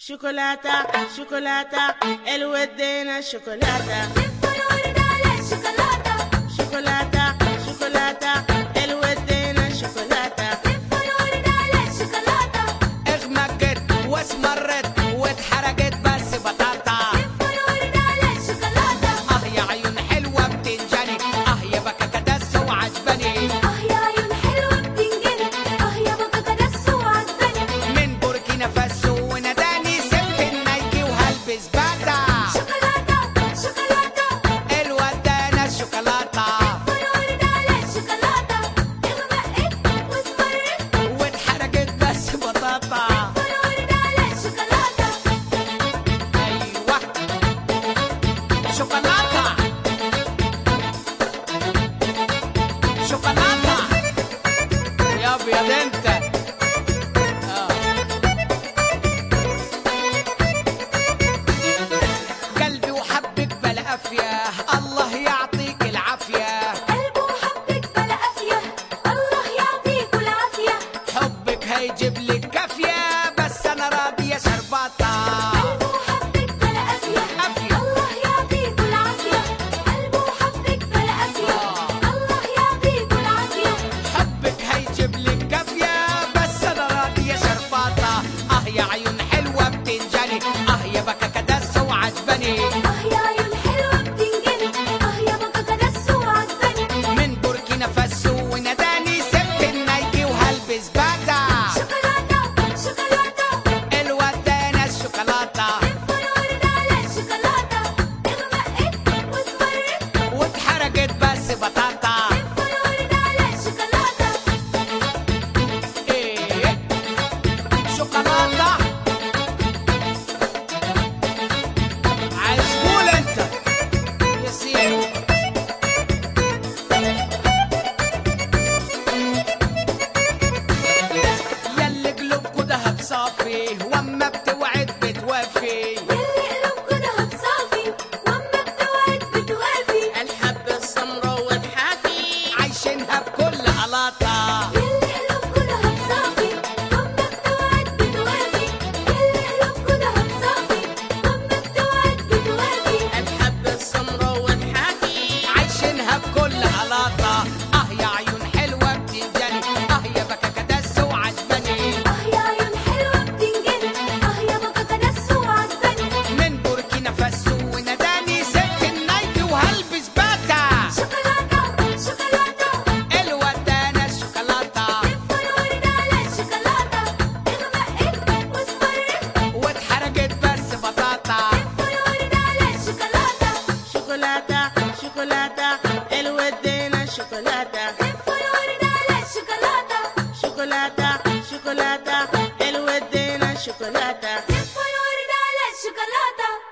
شوكولاتة شوكولاتة الودينا شوكولاتة شوكولاتة شوكولاتة شوكولاتة الودينا شوكولاتة شوكولاتة اغمقت واسمرت واتحرقت بس بطاطا شوكولاتة يا عيون حلوة بتنجني يا بكا كدس وعجبني يا عيون حلوة بتنجني يا بكا كدس وعجبني من بوركينا فاسو وناداني سبت النايكي وهلبس باتا شوكولاتة الواد ده انا الشوكولاتة شوكولاتة اغمقت واسمرت واتحرقت بس بطاطا شوكولاتة ايوه شوكولاتة شوكولاتة يا ابيض انت قلبي وحبك بلا قافية الله يعطيك العافية قلبه حبك بلا قافية الله يعطيكوا العافية حبك هيجيب لك كافية بس انا راضية شرباطة قلبه حبك بلا قافية قافية. الله يعطيكوا العافية قلبه حبك بلا قافية الله يعطيكوا العافية حبك هيجيب لك كافية بس انا راضية شرباطة يا عيون حلوة بتنجني يا بكا كدس وعجبني يا عيون حلوة بتنجني يا بكا كدس وعجبني من بوركينا فاسو وناداني سبت النايكي وهلبس باتا شوكولاتة الواد ده انا الشوكولاتة شوكولاتة اغمقت واسمرت واتحرقت بس بطاطا شوكولاتة ايه شوكولاتة عايز فول انت يا سيدي ياللي قلوبكوا دهب صافي واما بتوعد بتوافي يلي قلوبكوا دهب صافي واما بتوعد بتوافي الحب السمرة والحافي عايشينها بكل قلاطة يلي قلوبكوا دهب صافي واما بتوعد بتوافي يلي قلوبكوا دهب صافي واما بتوعد بتوافي الحب السمرة والحافي عايشينها بكل قلاطة يا عيون حلوة بتنجني يا بكا كدس وعجبني يا عيون حلوة بتنجني يا بكا كدس وعجبني من بوركينا فاسو وناداني سبت النايكي وهلبس باتا شوكولاتة الواد ده انا الشوكولاتة شوكولاتة اغمقت واسمرت واتحرقت بس بطاطا شوكولاتة شوكولاتة شوكولاتة الودينا شوكولاتة شوكولاتة شوكولاتة شوكولاتة الودينا شوكولاتة شوكولاتة